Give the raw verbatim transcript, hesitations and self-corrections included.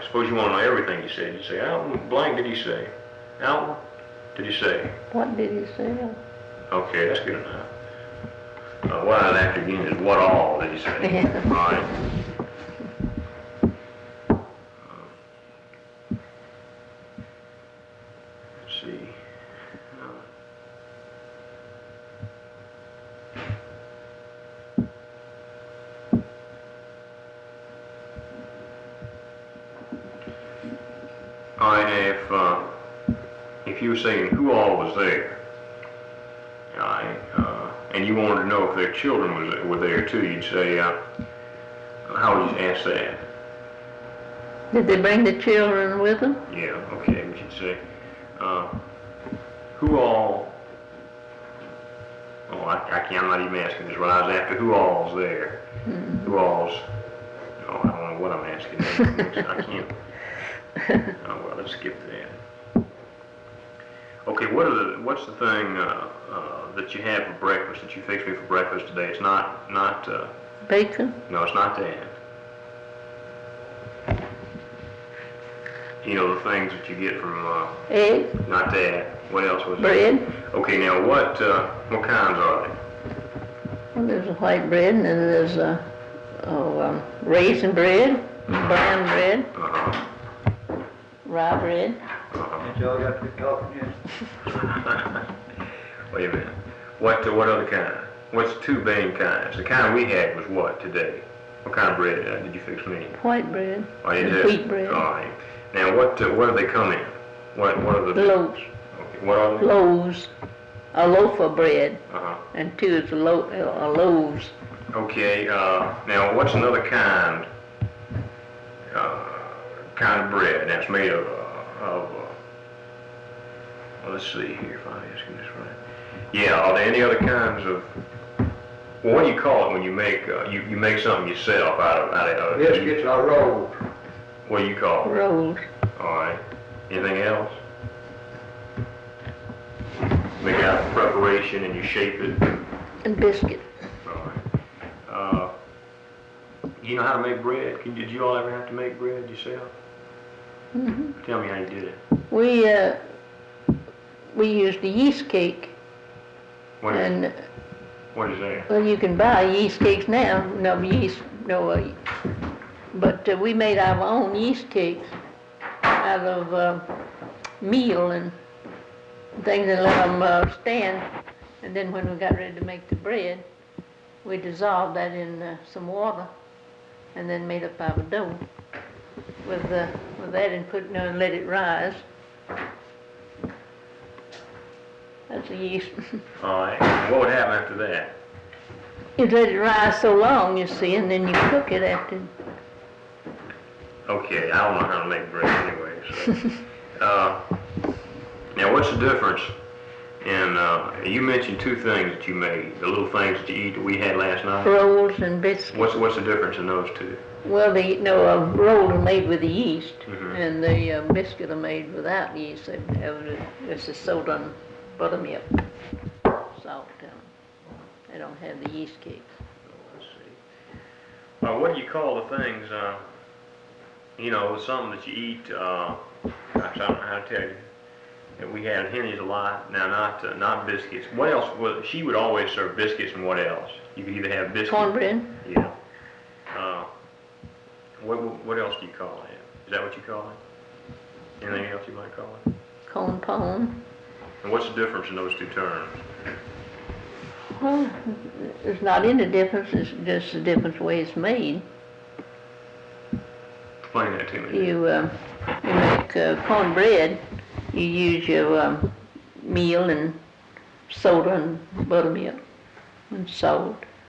suppose you want to know everything he said. You say, Alton, blank did he say? Alton, did he say? What did he say? Okay, that's good enough. Uh, what I'd after again is what all did he say? Yeah. All right. Uh, let's see. Uh, all right, if uh, if you were saying who all was there, all right, uh, and you wanted to know if their children was were there too, you'd say, uh, how would you ask that? Did they bring the children with them? Yeah, okay, we should say, uh, who all, oh, I, I can't, I'm not even asking this right, I was after who all's there. Mm-hmm. Who all's, oh, I don't know what I'm asking. I can't, oh, well, let's skip that. Okay, what are the, what's the thing, uh, uh, that you have for breakfast, that you fixed me for breakfast today? It's not, not, uh, Bacon? no, it's not that. You know, the things that you get from, uh, Egg? not that. What else was Bread? there? Okay, now what, uh, what kinds are they? Well, there's a white bread, and then there's a, oh, um, raisin bread, brown bread, Uh-huh. rye bread. Uh-huh. Ain't y'all got to be talking yet? Wait a minute. What, uh, what other kind? What's two main kinds? The kind we had was what today? What kind of bread uh, did you fix me? White bread, Oh, you and did? wheat bread. All right. Now, what, uh, what do they come in? What, what are the... Loaves. Okay, what are they? Loaves. A loaf of bread, Uh-huh. and two is a, lo- a loaves. Okay, uh, now what's another kind, uh, kind of bread that's made of, uh, of, uh, well, let's see here if I'm asking this right. Yeah, are there any other kinds of, well, what do you call it when you make, uh, you, you make something yourself out of, out of, uh, Biscuits are rolled. what do you call it? Rolls. All right. Anything else? Make it out of preparation and you shape it. And biscuit. All right. Uh, you know how to make bread? Can, did you all ever have to make bread yourself? Mm-hmm. Tell me how you did it. We, uh, we used a yeast cake, What is, and, what is that? well, you can buy yeast cakes now, no yeast, no, uh, but uh, we made our own yeast cakes out of uh, meal and things, and let them uh, stand, and then when we got ready to make the bread, we dissolved that in uh, some water, and then made up our dough with, uh, with that, and put, you know, and let it rise. That's the yeast. All right. And what would happen after that? You let it rise so long, you see, and then you cook it after. Okay, I don't know how to make bread anyway. So. uh, now, what's the difference in, uh, you mentioned two things that you made, the little things that you eat that we had last night. Rolls and biscuits. What's, what's the difference in those two? Well, the, no, a roll are made with the yeast, Mhm. and the uh, biscuit are made without yeast. They have, it's a soda and buttermilk, salt in them. They don't have the yeast cakes. Let's see. Uh, what do you call the things, uh, you know, something that you eat, uh, gosh, I don't know how to tell you, that we had in Henry's a lot, now not, uh, not biscuits. What else, well, she would always serve biscuits, and what else? You could either have biscuits. Cornbread. Yeah. Uh, what, what else do you call it? Is that what you call it? Anything else you might call it? Corn pone. And what's the difference in those two terms? Well, it's not any difference, it's just the different way it's made. Explain that to me. You, uh, you make uh, cornbread, you use your um, meal and soda and buttermilk and salt.